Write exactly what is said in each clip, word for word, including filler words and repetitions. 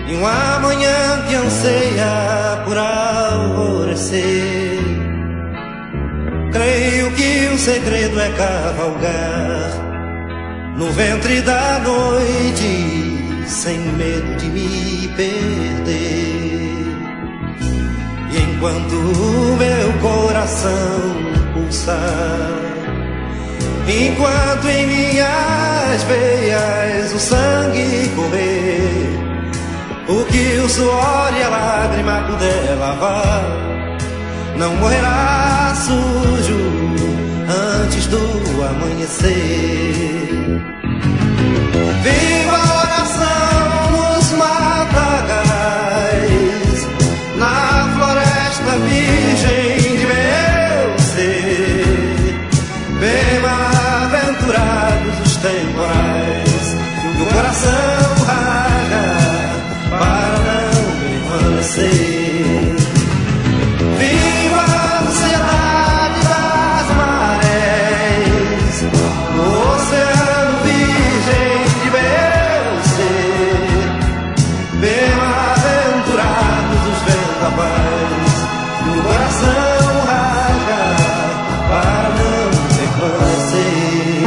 e uma manhã que anseia por alvorecer. Creio que o segredo é cavalgar no ventre da noite, sem medo de me perder. E enquanto o meu coração pulsar, enquanto em minhas veias o sangue correr, o que o suor e a lágrima puder lavar, não morrerá sujo antes do amanhecer. Viva a oração nos matagais, na floresta virgem de meu ser. Bem-aventurados os temporais, do coração rasga para não permanecer. Viva a ansiedade das marés, no oceano virgem de meu ser. Bem-aventurados os vendavais, do coração rasga para não permanecer.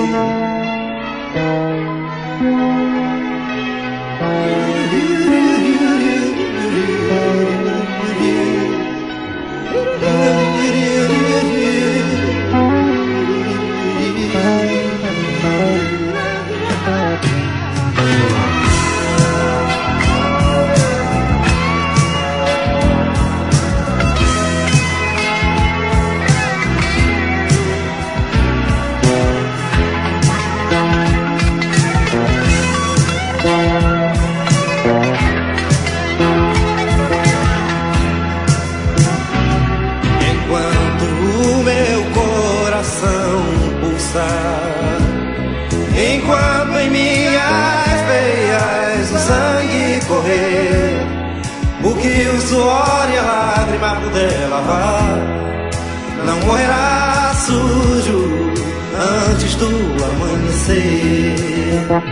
Enquanto em minhas veias o sangue correr, o que o suor e a lágrima puder lavar, não morrerá sujo antes do amanhecer.